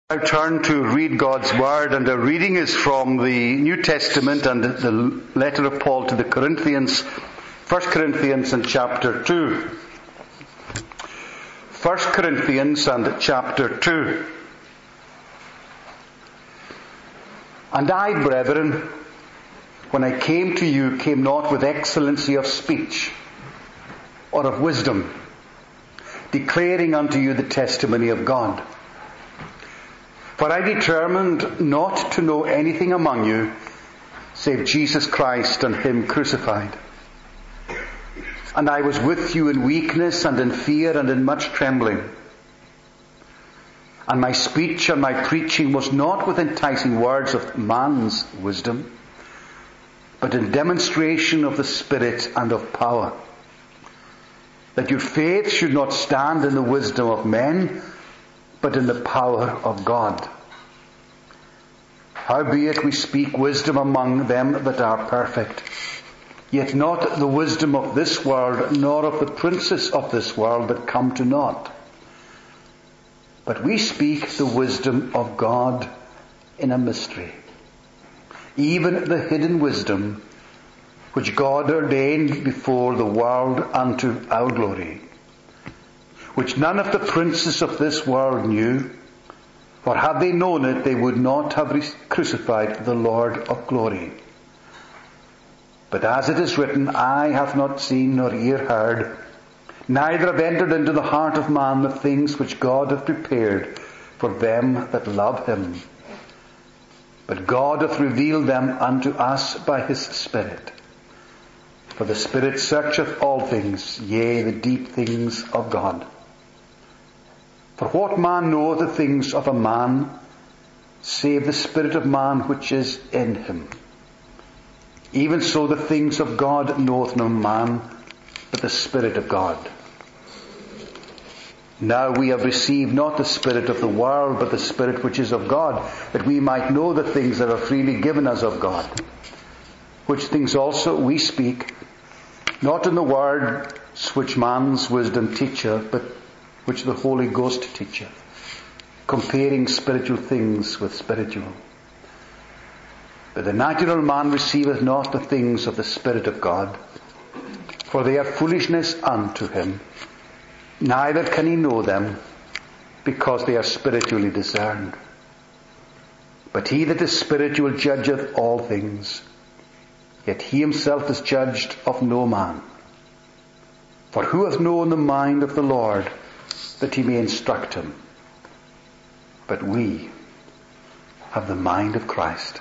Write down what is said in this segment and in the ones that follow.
I turn to read God's Word, and the reading is from the New Testament and the letter of Paul to the Corinthians, 1 Corinthians and chapter 2. 1 Corinthians and chapter 2. And I, brethren, when I came to you, came not with excellency of speech or of wisdom, declaring unto you the testimony of God. For I determined not to know anything among you save Jesus Christ and Him crucified. And I was with you in weakness and in fear and in much trembling. And my speech and my preaching was not with enticing words of man's wisdom, but in demonstration of the Spirit and of power, that your faith should not stand in the wisdom of men, but in the power of God. Howbeit we speak wisdom among them that are perfect, yet not the wisdom of this world, nor of the princes of this world that come to naught. But we speak the wisdom of God in a mystery, even the hidden wisdom which God ordained before the world unto our glory, which none of the princes of this world knew, for had they known it, they would not have crucified the Lord of glory. But as it is written, eye hath not seen nor ear heard, neither have entered into the heart of man the things which God hath prepared for them that love Him. But God hath revealed them unto us by His Spirit. For the Spirit searcheth all things, yea, the deep things of God. For what man knoweth the things of a man, save the spirit of man which is in him? Even so the things of God knoweth no man, but the Spirit of God. Now we have received not the spirit of the world, but the Spirit which is of God, that we might know the things that are freely given us of God. Which things also we speak, not in the words which man's wisdom teacheth, but which the Holy Ghost teacheth, comparing spiritual things with spiritual. But the natural man receiveth not the things of the Spirit of God, for they are foolishness unto him, neither can he know them, because they are spiritually discerned. But he that is spiritual judgeth all things, yet he himself is judged of no man. For who hath known the mind of the Lord, that he may instruct him? But we have the mind of Christ.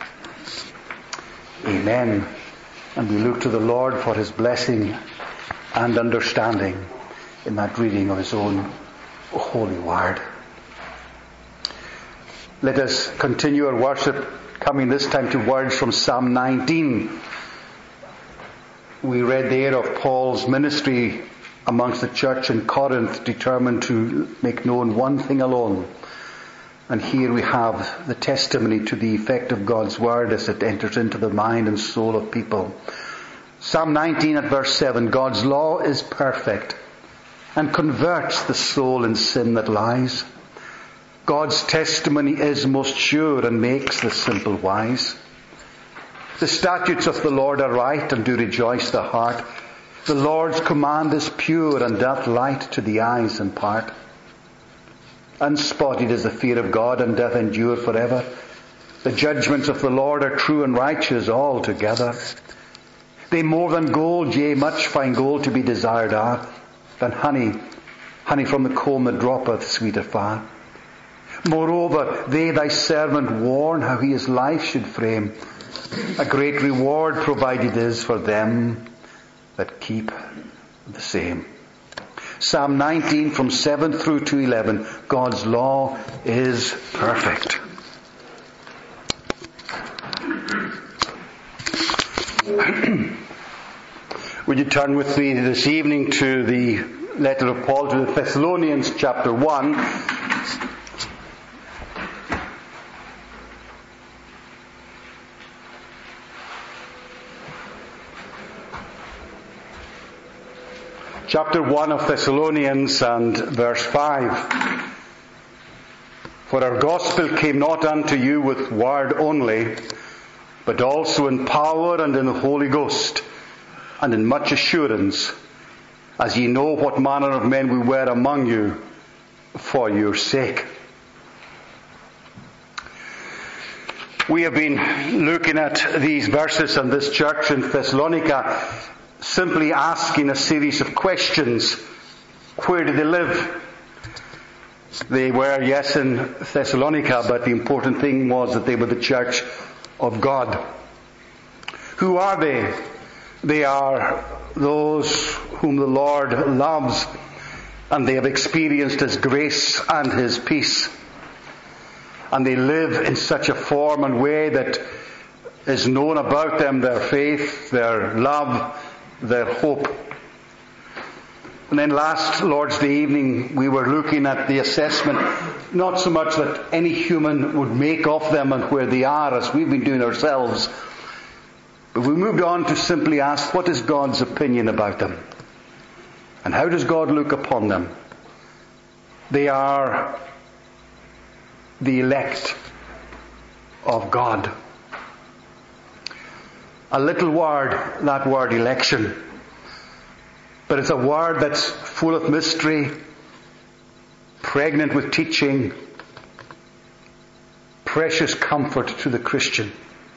Amen. And we look to the Lord for His blessing and understanding in that reading of His own holy word. Let us continue our worship, coming this time to words from Psalm 19. We read there of Paul's ministry amongst the church in Corinth, determined to make known one thing alone. And here we have the testimony to the effect of God's Word as it enters into the mind and soul of people. Psalm 19 at verse 7, God's law is perfect and converts the soul in sin that lies. God's testimony is most sure and makes the simple wise. The statutes of the Lord are right and do rejoice the heart. The Lord's command is pure and doth light to the eyes impart. Unspotted is the fear of God and doth endure forever. The judgments of the Lord are true and righteous altogether. They more than gold, yea, much fine gold to be desired are, than honey from the comb that droppeth sweeter far. Moreover, they thy servant warn how he his life should frame. A great reward provided is for them that keep the same. Psalm 19 from 7 through to 11. God's law is perfect. Would you turn with me this evening to the letter of Paul to the Thessalonians, chapter 1. Chapter 1 of Thessalonians and verse 5. For our gospel came not unto you with word only, but also in power and in the Holy Ghost, and in much assurance, as ye know what manner of men we were among you for your sake. We have been looking at these verses and this church in Thessalonica, simply asking a series of questions. Where did they live? They were, yes, in Thessalonica, but the important thing was that they were the church of God. Who are they? They are those whom the Lord loves, and they have experienced His grace and His peace. And they live in such a form and way that is known about them, their faith, their love, their hope. And then last Lord's Day evening we were looking at the assessment, not so much that any human would make of them and where they are, as we've been doing ourselves, but we moved on to simply ask, what is God's opinion about them? And how does God look upon them? They are the elect of God. A little word, that word election. But it's a word that's full of mystery, pregnant with teaching, precious comfort to the Christian.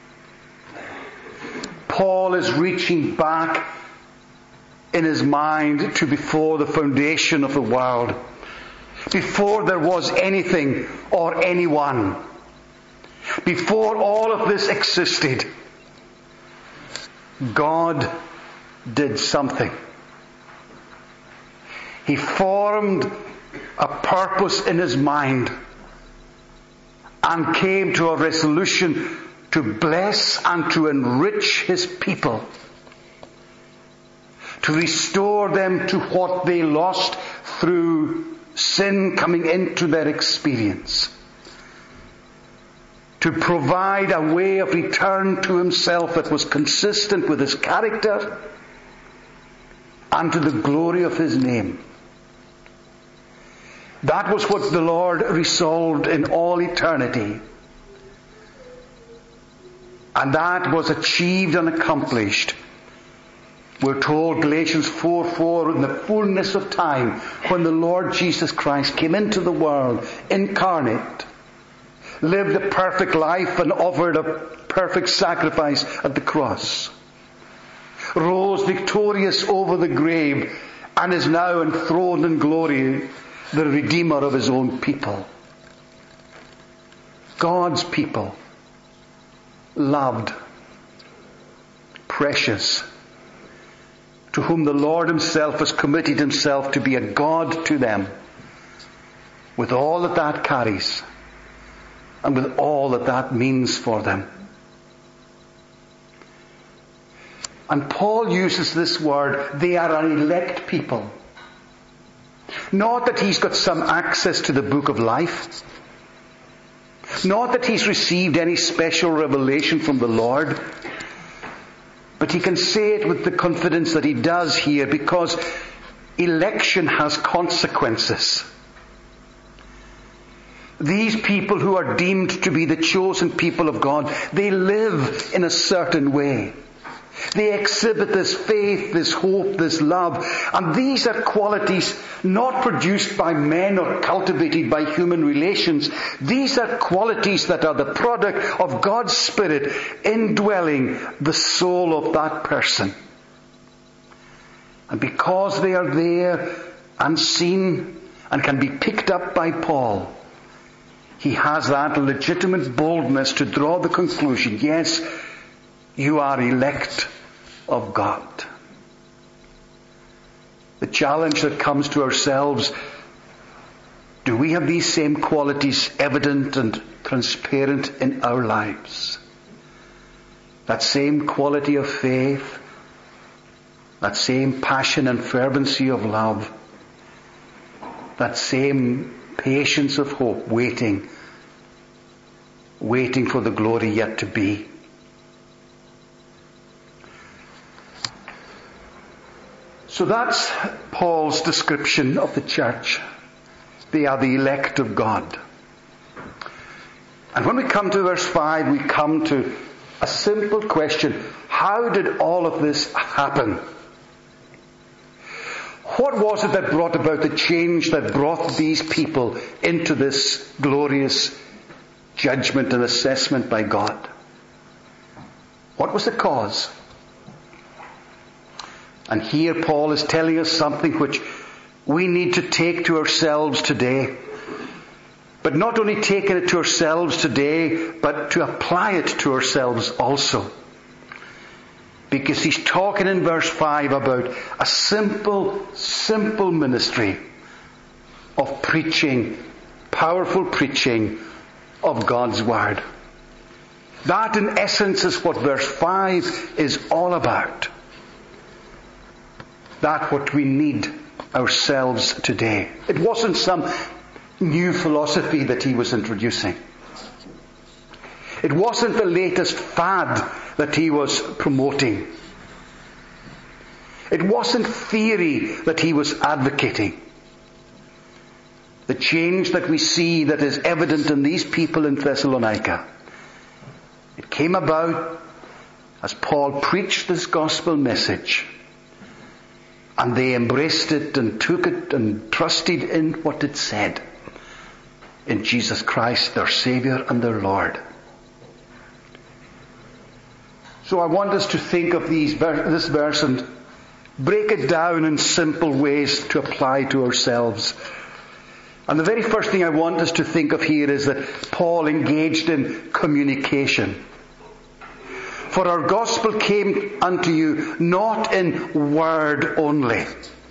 Paul is reaching back in his mind to before the foundation of the world, before there was anything or anyone, before all of this existed. God did something. He formed a purpose in his mind and came to a resolution to bless and to enrich his people, to restore them to what they lost through sin coming into their experience, to provide a way of return to himself that was consistent with his character and to the glory of his name. That was what the Lord resolved in all eternity. And that was achieved and accomplished. We're told, Galatians 4:4, in the fullness of time, when the Lord Jesus Christ came into the world, incarnate, lived a perfect life and offered a perfect sacrifice at the cross, rose victorious over the grave, and is now enthroned in glory, the Redeemer of His own people. God's people, loved, precious, to whom the Lord Himself has committed Himself to be a God to them, with all that that carries, and with all that that means for them. And Paul uses this word, they are an elect people. Not that he's got some access to the book of life. Not that he's received any special revelation from the Lord. But he can say it with the confidence that he does here, because election has consequences. These people who are deemed to be the chosen people of God, they live in a certain way. They exhibit this faith, this hope, this love. And these are qualities not produced by men or cultivated by human relations. These are qualities that are the product of God's Spirit indwelling the soul of that person. And because they are there and seen and can be picked up by Paul, he has that legitimate boldness to draw the conclusion, yes, you are elect of God. The challenge that comes to ourselves, do we have these same qualities evident and transparent in our lives? That same quality of faith, that same passion and fervency of love, that same patience of hope, waiting for the glory yet to be. So that's Paul's description of the church. They are the elect of God. And when we come to verse 5, we come to a simple question. How did all of this happen? What was it that brought about the change that brought these people into this glorious judgment and assessment by God? What was the cause? And here Paul is telling us something which we need to take to ourselves today. But not only taking it to ourselves today, but to apply it to ourselves also. Because he's talking in verse 5 about a simple ministry of preaching, powerful preaching of God's Word. That in essence is what verse 5 is all about. That's what we need ourselves today. It wasn't some new philosophy that he was introducing. It wasn't the latest fad that he was promoting. It wasn't theory that he was advocating. The change that we see that is evident in these people in Thessalonica, it came about as Paul preached this gospel message, and they embraced it and took it and trusted in what it said, in Jesus Christ, their Saviour and their Lord. So I want us to think of this verse and break it down in simple ways to apply to ourselves. And the very first thing I want us to think of here is that Paul engaged in communication. For our gospel came unto you not in word only.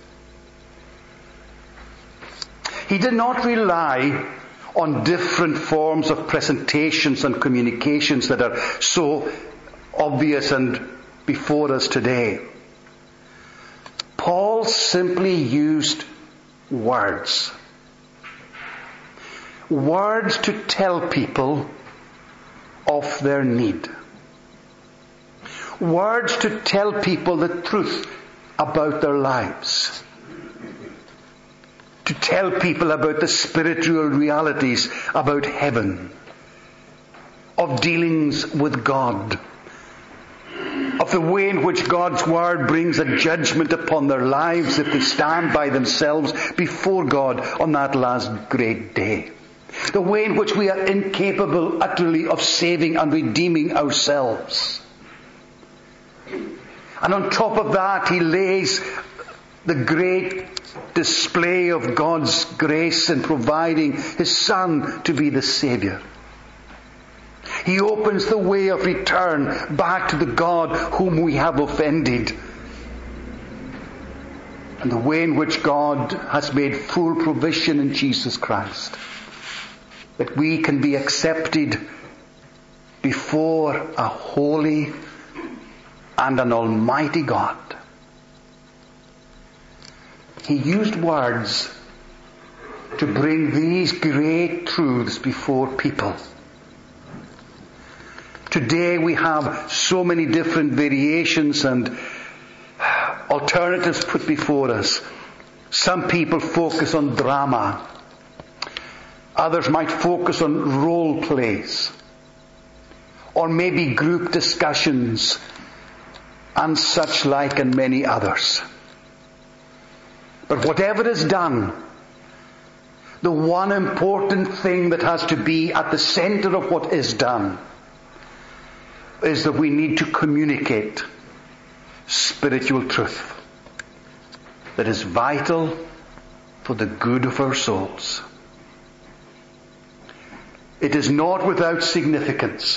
He did not rely on different forms of presentations and communications that are so obvious and before us today. Paul simply used words. Words to tell people of their need. Words to tell people the truth about their lives. To tell people about the spiritual realities about heaven. Of dealings with God. Of the way in which God's Word brings a judgment upon their lives if they stand by themselves before God on that last great day. The way in which we are incapable utterly of saving and redeeming ourselves. And on top of that, he lays the great display of God's grace in providing His Son to be the Saviour. He opens the way of return back to the God whom we have offended. And the way in which God has made full provision in Jesus Christ. That we can be accepted before a holy and an almighty God. He used words to bring these great truths before people. Today we have so many different variations and alternatives put before us. Some people focus on drama. Others might focus on role plays. Or maybe group discussions and such like, and many others. But whatever is done, the one important thing that has to be at the center of what is done is that we need to communicate spiritual truth that is vital for the good of our souls. It is not without significance.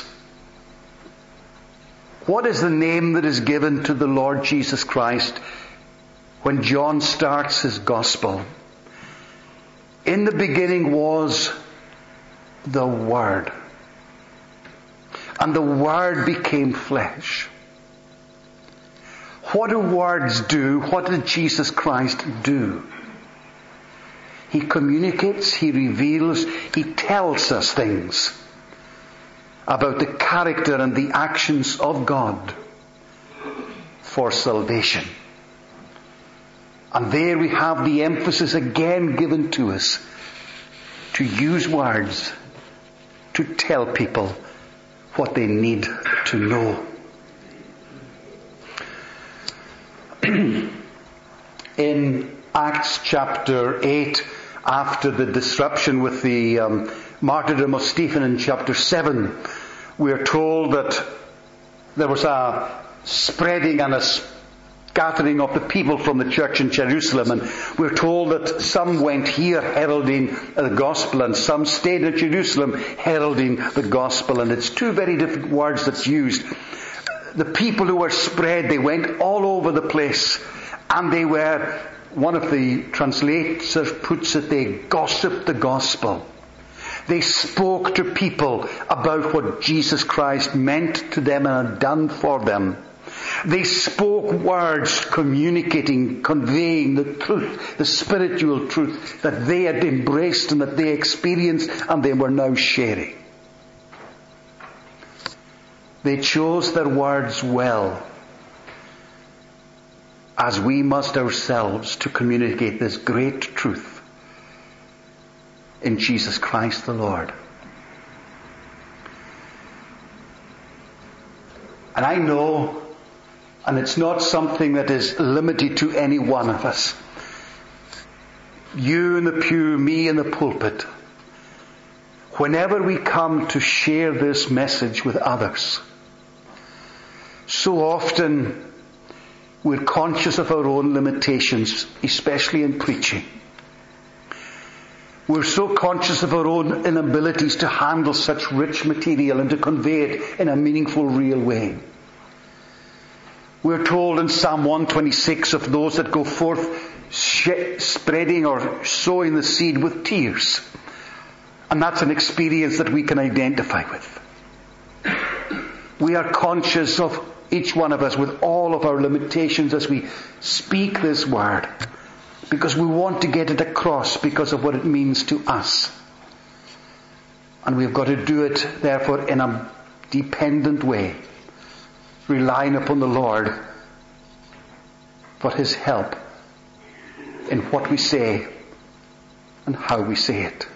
What is the name that is given to the Lord Jesus Christ when John starts his gospel? In the beginning was the Word. And the Word became flesh. What do words do? What did Jesus Christ do? He communicates, He reveals, He tells us things about the character and the actions of God for salvation. And there we have the emphasis again given to us to use words to tell people what they need to know. In Acts chapter 8, after the disruption with the martyrdom of Stephen in chapter 7, we are told that there was a spreading and a scattering of the people from the church in Jerusalem, and we're told that some went here heralding the gospel and some stayed in Jerusalem heralding the gospel. And it's two very different words that's used. The people who were spread, they went all over the place, and they were, one of the translators puts it, they gossiped the gospel. They spoke to people about what Jesus Christ meant to them and had done for them. They spoke words communicating, conveying the truth, the spiritual truth that they had embraced and that they experienced and they were now sharing. They chose their words well, as we must ourselves, to communicate this great truth in Jesus Christ the Lord. And I know, and it's not something that is limited to any one of us, you in the pew, me in the pulpit, whenever we come to share this message with others, so often we're conscious of our own limitations, especially in preaching. We're so conscious of our own inabilities to handle such rich material and to convey it in a meaningful, real way. We're told in Psalm 126 of those that go forth spreading or sowing the seed with tears. And that's an experience that we can identify with. We are conscious of each one of us with all of our limitations as we speak this word, because we want to get it across because of what it means to us. And we've got to do it, therefore, in a dependent way, relying upon the Lord for His help in what we say and how we say it.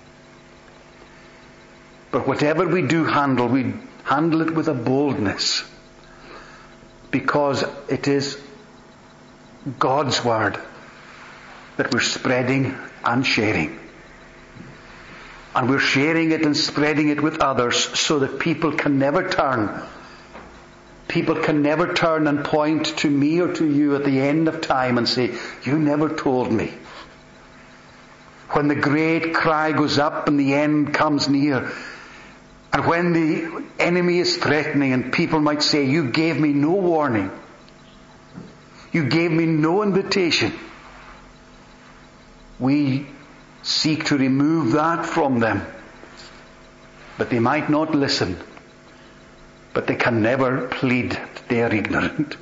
But whatever we do handle, we handle it with a boldness, because it is God's word that we're spreading and sharing. And we're sharing it and spreading it with others so that people can never turn. People can never turn and point to me or to you at the end of time and say, "You never told me." When the great cry goes up and the end comes near, and when the enemy is threatening and people might say, "You gave me no warning. You gave me no invitation." We seek to remove that from them. But they might not listen. But they can never plead that they are ignorant.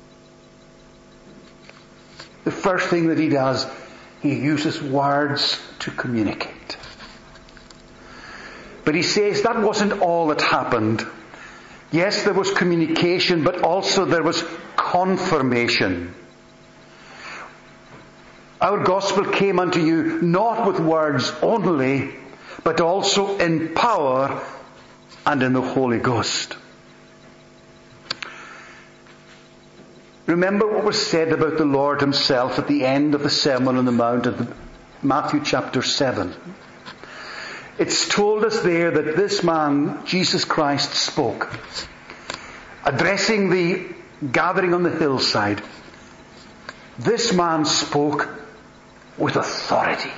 The first thing that he does, he uses words to communicate. But he says that wasn't all that happened. Yes, there was communication, but also there was confirmation. Our gospel came unto you not with words only, but also in power and in the Holy Ghost. Remember what was said about the Lord Himself at the end of the Sermon on the Mount of Matthew chapter 7. It's told us there that this man, Jesus Christ, spoke, addressing the gathering on the hillside. This man spoke with authority,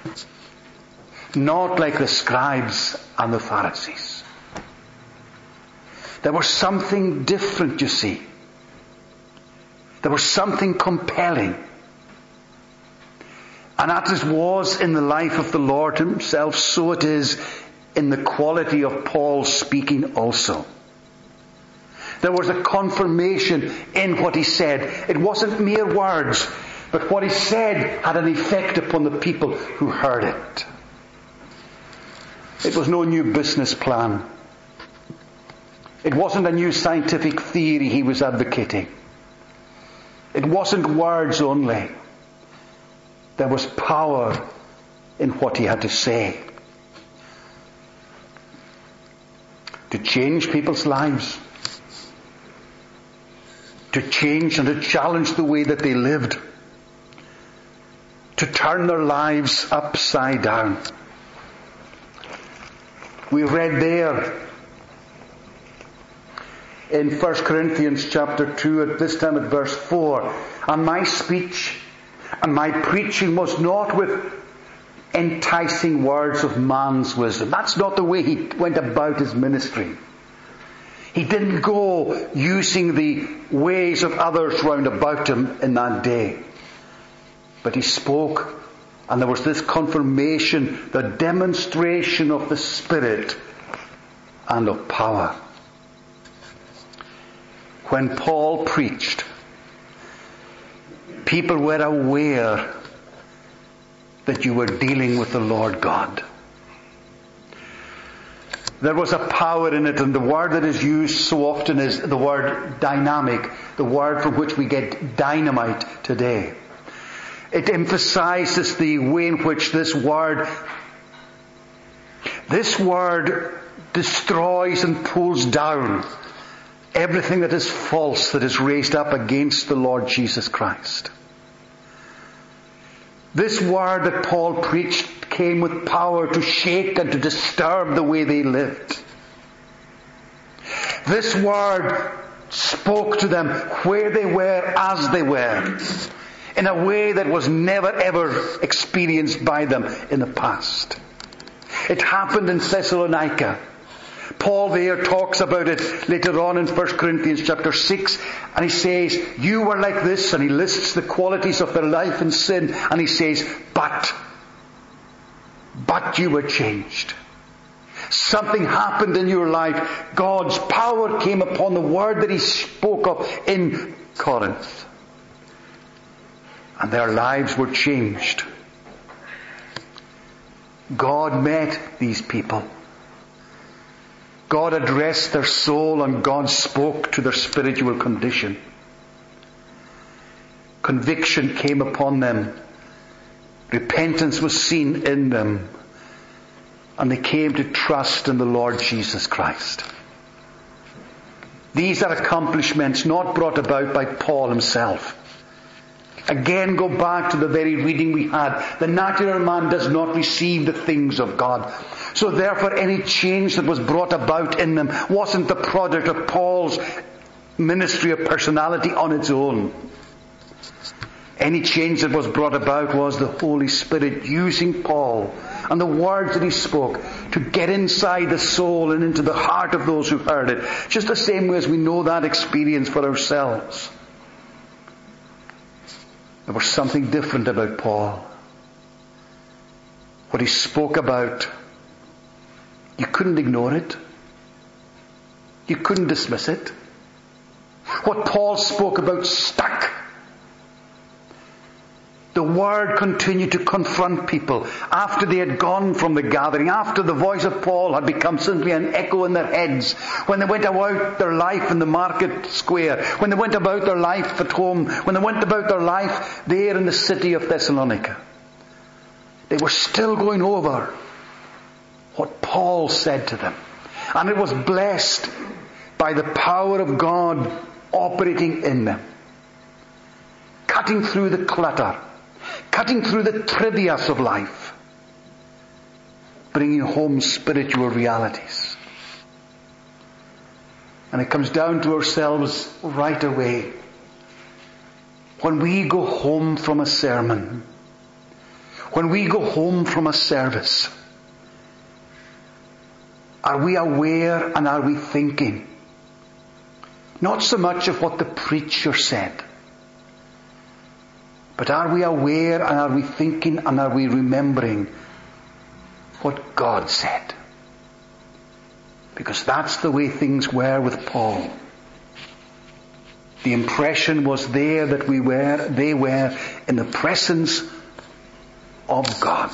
not like the scribes and the Pharisees. There was something different, you see. There was something compelling. And as it was in the life of the Lord Himself, so it is in the quality of Paul speaking also. There was a confirmation in what he said. It wasn't mere words, but what he said had an effect upon the people who heard it. It was no new business plan. It wasn't a new scientific theory he was advocating. It wasn't words only. There was power in what he had to say. to change people's lives, to change and to challenge the way that they lived, to turn their lives upside down. We read there in 1 Corinthians chapter 2, at this time at verse 4, and my speech and my preaching was not with enticing words of man's wisdom. That's not the way he went about his ministry. He didn't go using the ways of others round about him in that day. But he spoke, and there was this confirmation, the demonstration of the Spirit and of power. When Paul preached, people were aware that you were dealing with the Lord God. There was a power in it, and the word that is used so often is the word dynamic, the word from which we get dynamite today. It emphasizes the way in which this word destroys and pulls down everything that is false that is raised up against the Lord Jesus Christ. This word that Paul preached came with power to shake and to disturb the way they lived. This word spoke to them where they were, as they were, in a way that was never ever experienced by them in the past. It happened in Thessalonica. Paul there talks about it later on in 1 Corinthians chapter 6, and he says, you were like this, and he lists the qualities of their life in sin, and he says, but you were changed. Something happened in your life. God's power came upon the word that he spoke of in Corinth. And their lives were changed. God met these people. God addressed their soul, and God spoke to their spiritual condition. Conviction came upon them. Repentance was seen in them. And they came to trust in the Lord Jesus Christ. These are accomplishments not brought about by Paul himself. Again, go back to the very reading we had. The natural man does not receive the things of God. So therefore, any change that was brought about in them wasn't the product of Paul's ministry of personality on its own. Any change that was brought about was the Holy Spirit using Paul and the words that he spoke to get inside the soul and into the heart of those who heard it. Just the same way as we know that experience for ourselves. There was something different about Paul. What he spoke about, you couldn't ignore it. You couldn't dismiss it. What Paul spoke about stuck. The word continued to confront people after they had gone from the gathering, after the voice of Paul had become simply an echo in their heads, when they went about their life in the market square, when they went about their life at home, when they went about their life there in the city of Thessalonica. They were still going over what Paul said to them. And it was blessed by the power of God operating in them, cutting through the clutter, cutting through the trivias of life, bringing home spiritual realities. And it comes down to ourselves right away. When we go home from a sermon, when we go home from a service, are we aware and are we thinking? Not so much of what the preacher said, but are we aware and are we thinking and are we remembering what God said? Because that's the way things were with Paul. The impression was there that they were in the presence of God.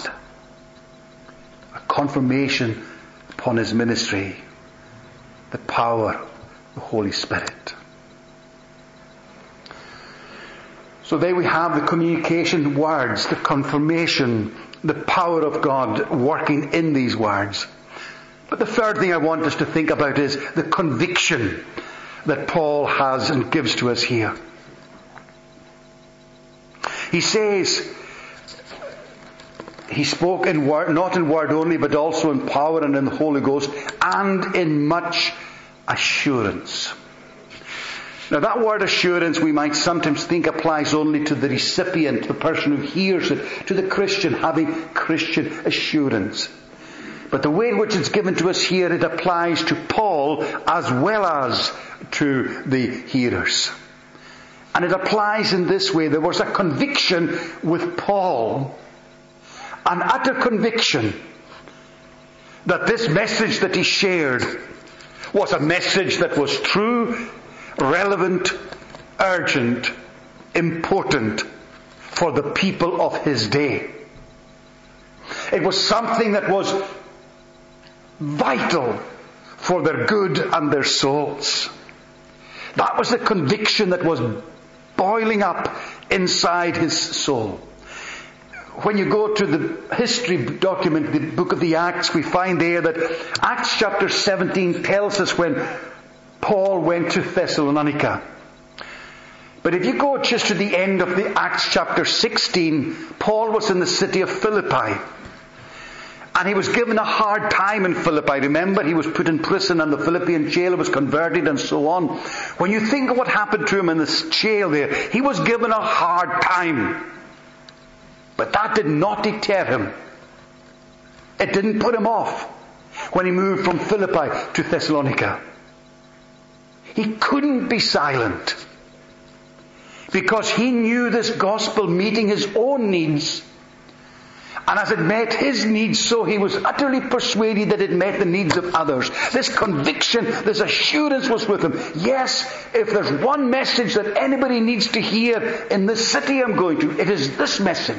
A confirmation upon his ministry, the power of the Holy Spirit. So there we have the communication words, the confirmation, the power of God working in these words. But the third thing I want us to think about is the conviction that Paul has and gives to us here. He says, he spoke in word, not in word only, but also in power and in the Holy Ghost, and in much assurance. Now that word assurance we might sometimes think applies only to the recipient, the person who hears it, to the Christian having Christian assurance. But the way in which it's given to us here, it applies to Paul as well as to the hearers. And it applies in this way. There was a conviction with Paul, an utter conviction that this message that he shared was a message that was true, relevant, urgent, important for the people of his day. It was something that was vital for their good and their souls. That was the conviction that was boiling up inside his soul. When you go to the history document, the book of the Acts, we find there that Acts chapter 17 tells us when Paul went to Thessalonica. But if you go just to the end of the Acts chapter 16, Paul was in the city of Philippi. And he was given a hard time in Philippi. Remember, he was put in prison and the Philippian jailer was converted and so on. When you think of what happened to him in this jail there, he was given a hard time. But that did not deter him. It didn't put him off when he moved from Philippi to Thessalonica. He couldn't be silent because he knew this gospel meeting his own needs. And as it met his needs, so he was utterly persuaded that it met the needs of others. This conviction, this assurance was with him. Yes, if there's one message that anybody needs to hear in this city I'm going to, it is this message.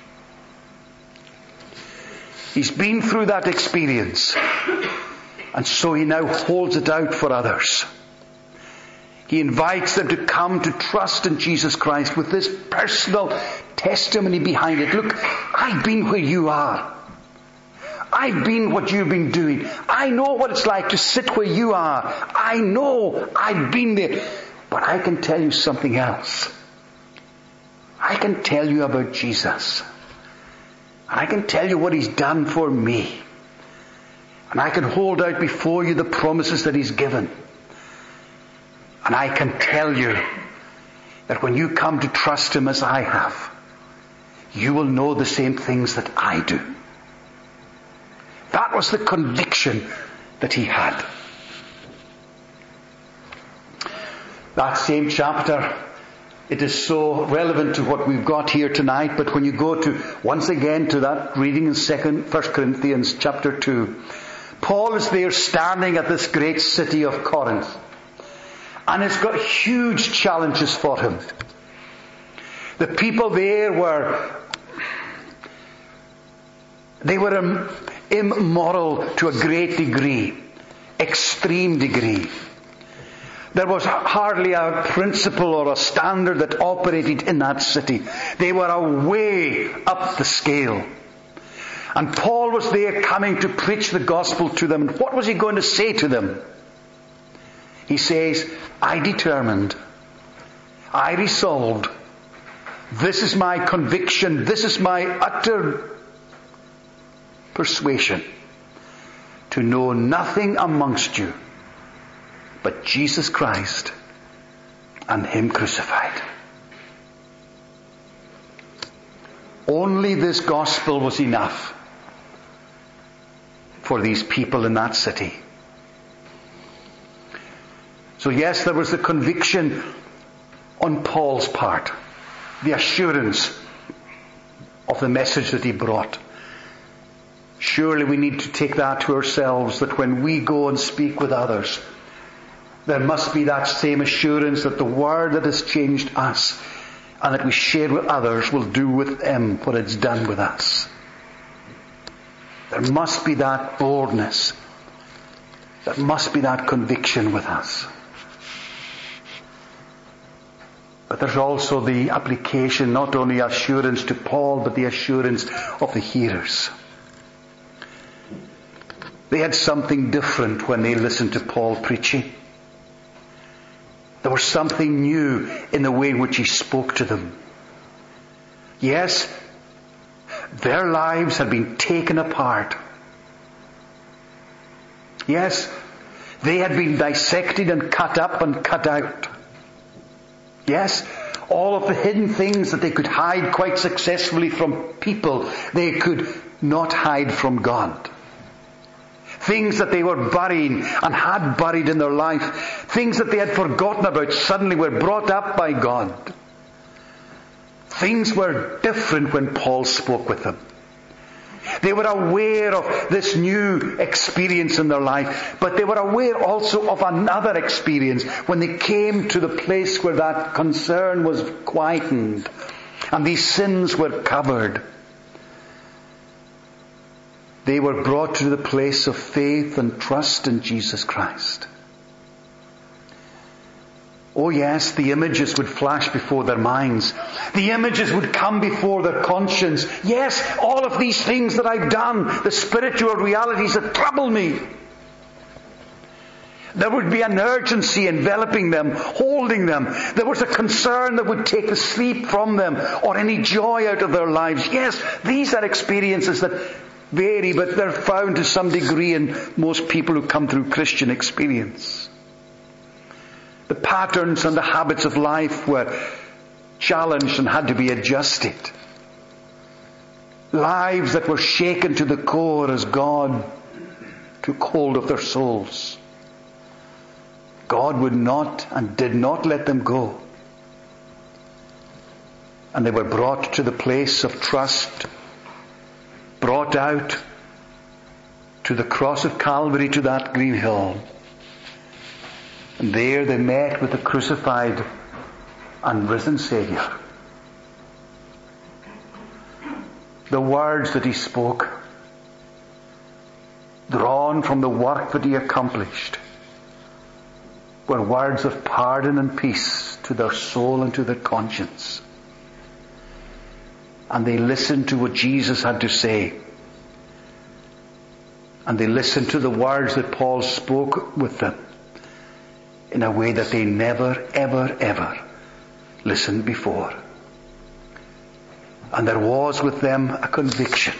He's been through that experience. And so he now holds it out for others. He invites them to come to trust in Jesus Christ with this personal testimony behind it. Look, I've been where you are. I've been what you've been doing. I know what it's like to sit where you are. I know I've been there. But I can tell you something else. I can tell you about Jesus. And I can tell you what He's done for me. And I can hold out before you the promises that He's given. And I can tell you that when you come to trust Him as I have, you will know the same things that I do. That was the conviction that he had. That same chapter, it is so relevant to what we've got here tonight, but when you go to, once again, to that reading in 1 Corinthians chapter 2, Paul is there standing at this great city of Corinth. And it's got huge challenges for him. The people there were immoral to a great degree, extreme degree. There was hardly a principle or a standard that operated in that city. They were a way up the scale. And Paul was there coming to preach the gospel to them. And what was he going to say to them? He says, I determined, I resolved, this is my conviction, this is my utter persuasion, to know nothing amongst you but Jesus Christ and Him crucified. Only this gospel was enough for these people in that city. So yes, there was the conviction on Paul's part, the assurance of the message that he brought. Surely we need to take that to ourselves, that when we go and speak with others, there must be that same assurance that the word that has changed us and that we share with others will do with them what it's done with us. There must be that boldness. There must be that conviction with us. But there's also the application, not only assurance to Paul, but the assurance of the hearers. They had something different when they listened to Paul preaching. There was something new in the way in which he spoke to them. Yes, their lives had been taken apart. Yes, they had been dissected and cut up and cut out. Yes, all of the hidden things that they could hide quite successfully from people, they could not hide from God. Things that they were burying and had buried in their life, things that they had forgotten about, suddenly were brought up by God. Things were different when Paul spoke with them. They were aware of this new experience in their life, but they were aware also of another experience when they came to the place where that concern was quietened and these sins were covered. They were brought to the place of faith and trust in Jesus Christ. Oh yes, the images would flash before their minds. The images would come before their conscience. Yes, all of these things that I've done, the spiritual realities that trouble me. There would be an urgency enveloping them, holding them. There was a concern that would take the sleep from them or any joy out of their lives. Yes, these are experiences that vary, but they're found to some degree in most people who come through Christian experience. The patterns and the habits of life were challenged and had to be adjusted. Lives that were shaken to the core as God took hold of their souls. God would not and did not let them go. And they were brought to the place of trust, brought out to the cross of Calvary, to that green hill. And there they met with the crucified and risen Saviour. The words that he spoke, drawn from the work that he accomplished, were words of pardon and peace to their soul and to their conscience. And they listened to what Jesus had to say. And they listened to the words that Paul spoke with them in a way that they never, ever, ever listened before. And there was with them a conviction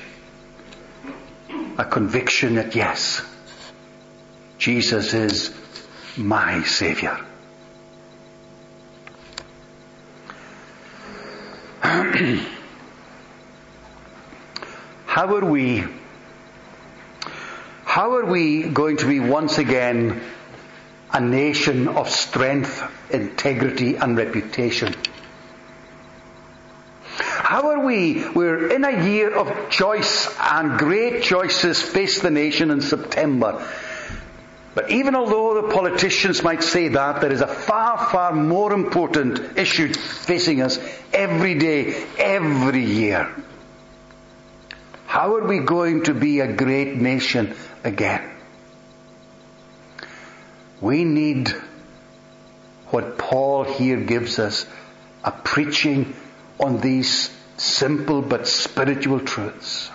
that yes, Jesus is my Saviour. How are we going to be once again a nation of strength, integrity and reputation? How are we? We're in a year of choice, and great choices face the nation in September. But even although the politicians might say that, there is a far, far more important issue facing us every day, every year. How are we going to be a great nation again? We need what Paul here gives us, a preaching on these simple but spiritual truths.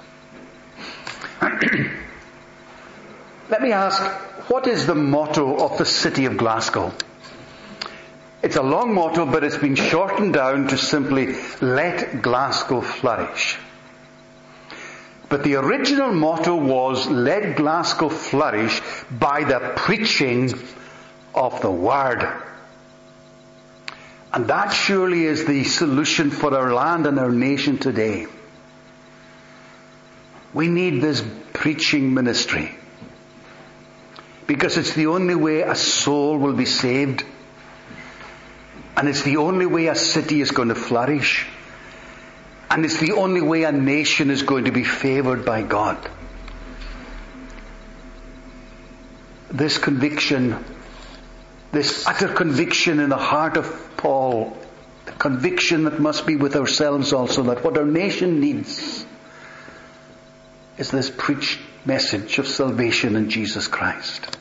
Let me ask, what is the motto of the city of Glasgow? It's a long motto, but it's been shortened down to simply, let Glasgow flourish. But the original motto was, let Glasgow flourish by the preaching of the Word. And that surely is the solution for our land and our nation today. We need this preaching ministry, because it's the only way a soul will be saved, and it's the only way a city is going to flourish, and it's the only way a nation is going to be favoured by God. This conviction, this utter conviction in the heart of Paul, the conviction that must be with ourselves also, that what our nation needs is this preached message of salvation in Jesus Christ.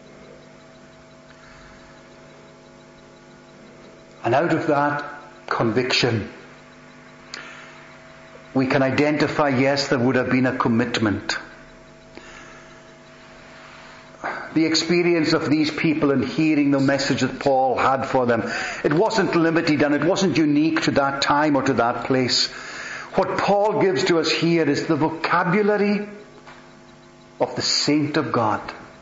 And out of that conviction, we can identify, yes, there would have been a commitment. the experience of these people in hearing the message that Paul had for them. It wasn't limited and it wasn't unique to that time or to that place. What Paul gives to us here is the vocabulary of the saint of God.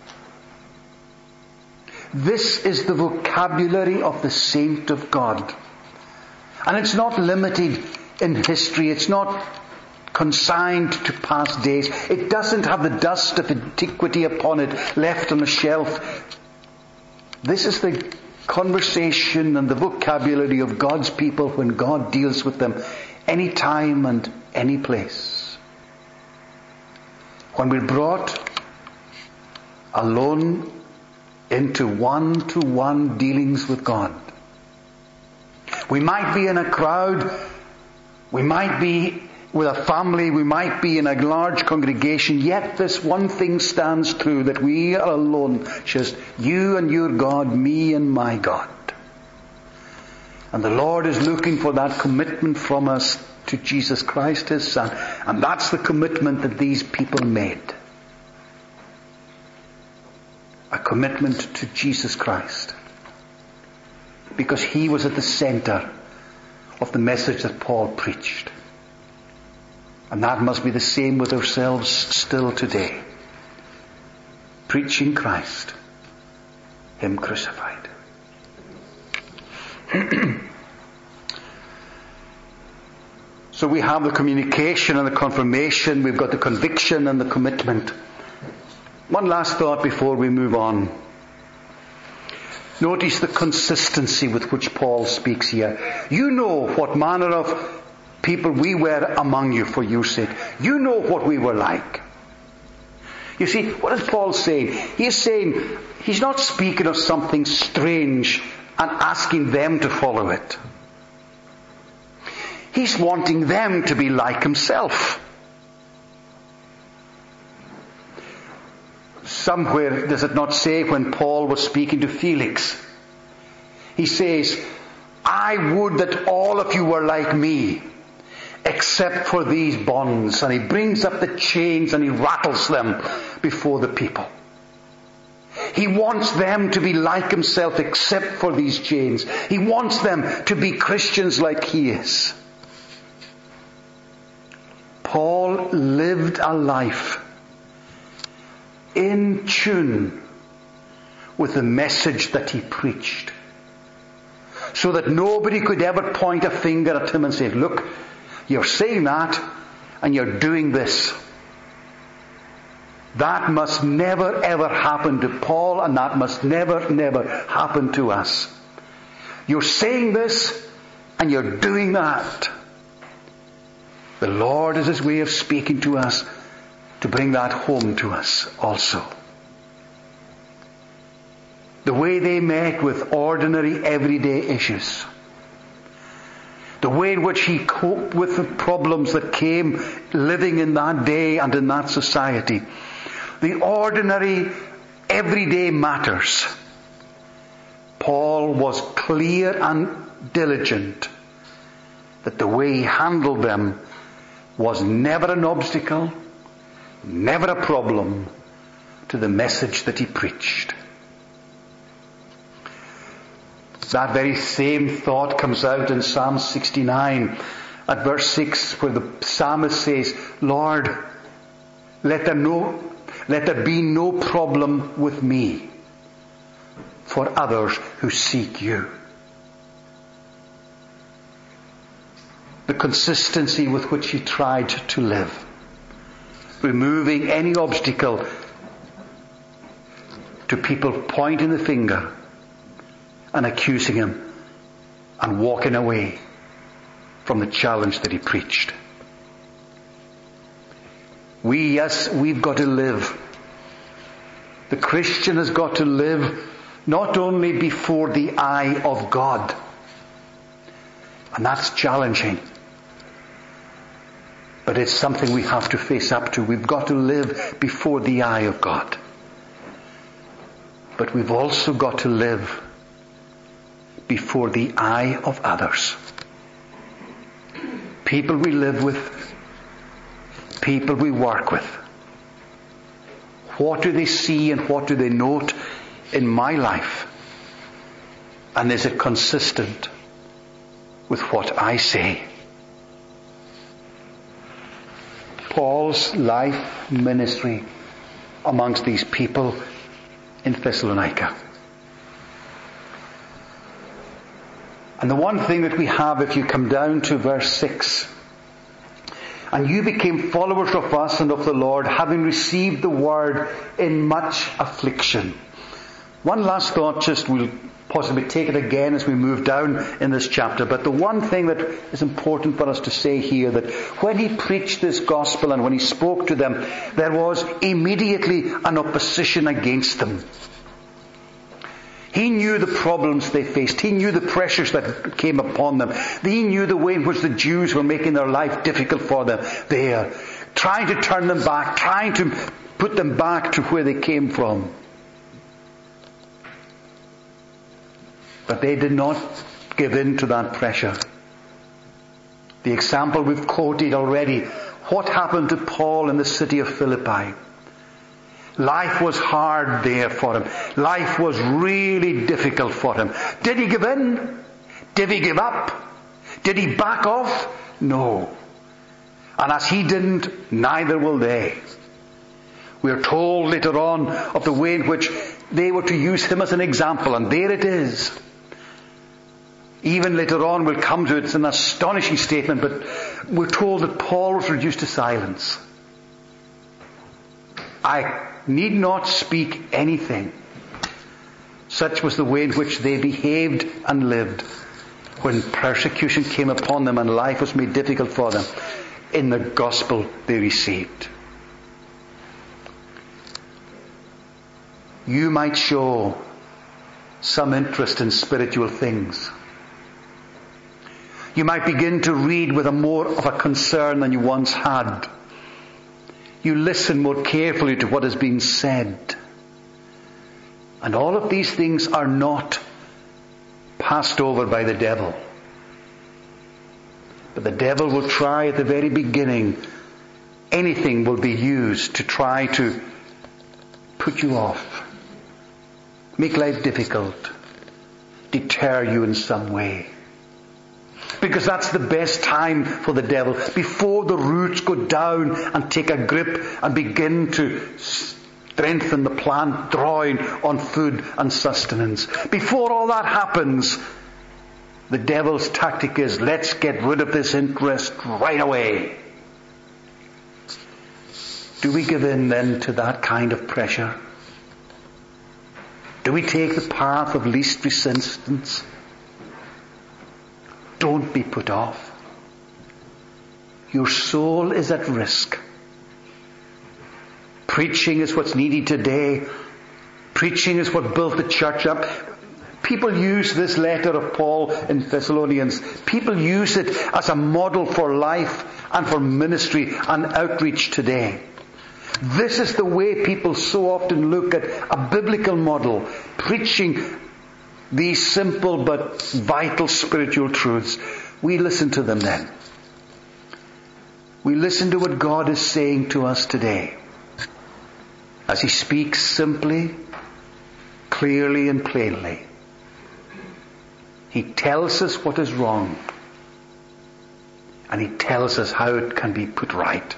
This is the vocabulary of the saint of God. And it's not limited in history. It's not consigned to past days. It doesn't have the dust of antiquity upon it left on a shelf. This is the conversation and the vocabulary of God's people when God deals with them any time and any place. When we're brought alone into one-to-one dealings with God. We might be in a crowd, we might be with a family, we might be in a large congregation, yet this one thing stands true, that we are alone, just you and your God, me and my God. And the Lord is looking for that commitment from us to Jesus Christ, His Son. And that's the commitment that these people made. A commitment to Jesus Christ. Because He was at the center of the message that Paul preached. And that must be the same with ourselves still today. Preaching Christ, Him crucified. So we have the communication and the confirmation, we've got the conviction and the commitment. One last thought before we move on. Notice the consistency with which Paul speaks here. You know what manner of people we were among you for your sake. You know what we were like. You see, what is Paul saying? He's not speaking of something strange and asking them to follow it. He's wanting them to be like himself. Somewhere does it not say when Paul was speaking to Felix, he says, I would that all of you were like me, except for these bonds. And he brings up the chains and he rattles them before the people. He wants them to be like himself except for these chains. He wants them to be Christians like he is. Paul lived a life in tune with the message that he preached. So that nobody could ever point a finger at him and say, look, you're saying that and you're doing this. That must never ever happen to Paul, and that must never happen to us. You're saying this and you're doing that. The Lord is His way of speaking to us to bring that home to us also. The way they met with ordinary everyday issues. The way in which he coped with the problems that came living in that day and in that society. The ordinary everyday matters. Paul was clear and diligent that the way he handled them was never an obstacle, never a problem to the message that he preached. That very same thought comes out in Psalm 69 at verse 6, where the psalmist says, Lord, let there be no problem with me for others who seek you. The consistency with which he tried to live, removing any obstacle to people pointing the finger and accusing him and walking away from the challenge that he preached. We've got to live. The Christian has got to live not only before the eye of God, and that's challenging, but it's something we have to face up to. We've got to live before the eye of God. But we've also got to live before the eye of others. People we live with, people we work with. What do they see and what do they note in my life? And is it consistent with what I say? Paul's life ministry amongst these people in Thessalonica. And the one thing that we have, if you come down to verse 6, and you became followers of us and of the Lord, having received the word in much affliction. One last thought, just we'll possibly take it again as we move down in this chapter, but the one thing that is important for us to say here, that when he preached this gospel and when he spoke to them, there was immediately an opposition against them. He knew the problems they faced. He knew the pressures that came upon them. He knew the way in which the Jews were making their life difficult for them there, trying to turn them back, trying to put them back to where they came from. But they did not give in to that pressure. The example we've quoted already. What happened to Paul in the city of Philippi? Life was hard there for him. Life was really difficult for him. Did he give in? Did he give up? Did he back off? No. And as he didn't, neither will they. We are told later on of the way in which they were to use him as an example, and there it is. Even later on we'll come to it. It's an astonishing statement, but we're told that Paul was reduced to silence. I need not speak anything. Such was the way in which they behaved and lived when persecution came upon them and life was made difficult for them in the gospel they received. You might show some interest in spiritual things. You might begin to read with more of a concern than you once had. You listen more carefully to what is being said. And all of these things are not passed over by the devil. But the devil will try at the very beginning. Anything will be used to try to put you off, make life difficult, deter you in some way. Because that's the best time for the devil, before the roots go down and take a grip and begin to strengthen the plant, drawing on food and sustenance. Before all that happens, the devil's tactic is, let's get rid of this interest right away. Do we give in then to that kind of pressure? Do we take the path of least resistance? Don't be put off. Your soul is at risk. Preaching is what's needed today. Preaching is what built the church up. People use this letter of Paul in Thessalonians. People use it as a model for life and for ministry and outreach today. This is the way people so often look at a biblical model, preaching these simple but vital spiritual truths. We listen to them then. We listen to what God is saying to us today as He speaks simply, clearly and plainly. He tells us what is wrong, and He tells us how it can be put right.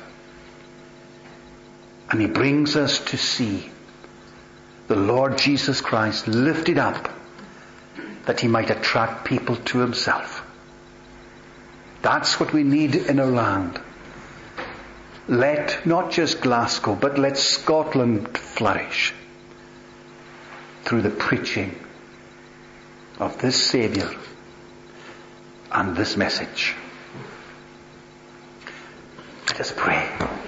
And He brings us to see the Lord Jesus Christ lifted up, that He might attract people to Himself. That's what we need in our land. Let not just Glasgow, but let Scotland flourish through the preaching of this Saviour and this message. Let us pray.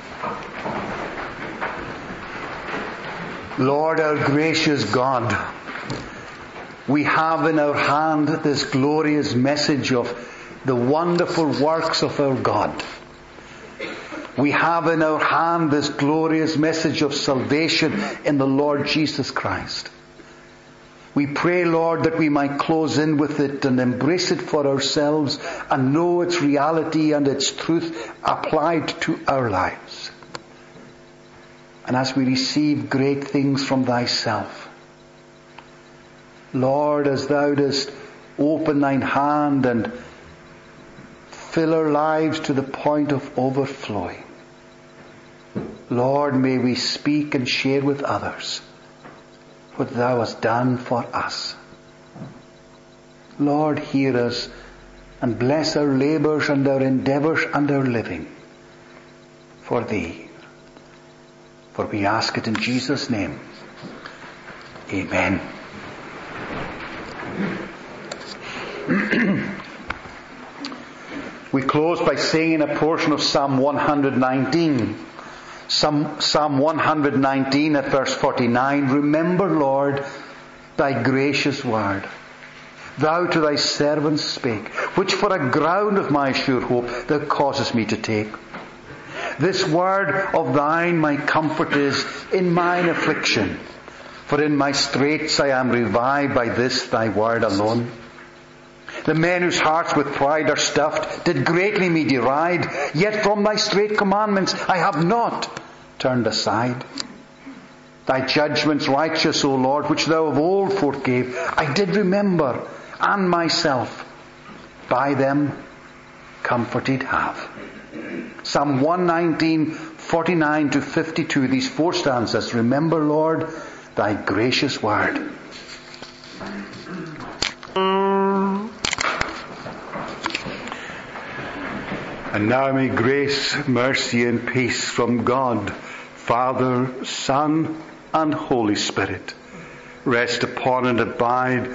Lord, our gracious God, we have in our hand this glorious message of the wonderful works of our God. We have in our hand this glorious message of salvation in the Lord Jesus Christ. We pray, Lord, that we might close in with it and embrace it for ourselves and know its reality and its truth applied to our lives. and as we receive great things from thyself. Lord, as thou dost open thine hand and fill our lives to the point of overflowing, Lord, may we speak and share with others what thou hast done for us. Lord, hear us and bless our labours and our endeavours and our living for thee. For we ask it in Jesus' name. Amen. We close by singing a portion of Psalm 119. Psalm 119 at verse 49. Remember, Lord, thy gracious word. Thou to thy servants spake, which for a ground of my sure hope thou causest me to take. This word of thine my comfort is in mine affliction. For in my straits I am revived by this thy word alone. The men whose hearts with pride are stuffed did greatly me deride, yet from thy straight commandments I have not turned aside. Thy judgments righteous, O Lord, which thou of old forgave, I did remember, and myself by them comforted have. Psalm 119, 49 to 52, these four stanzas. Remember, Lord, thy gracious word. And now may grace, mercy, and peace from God, Father, Son, and Holy Spirit rest upon and abide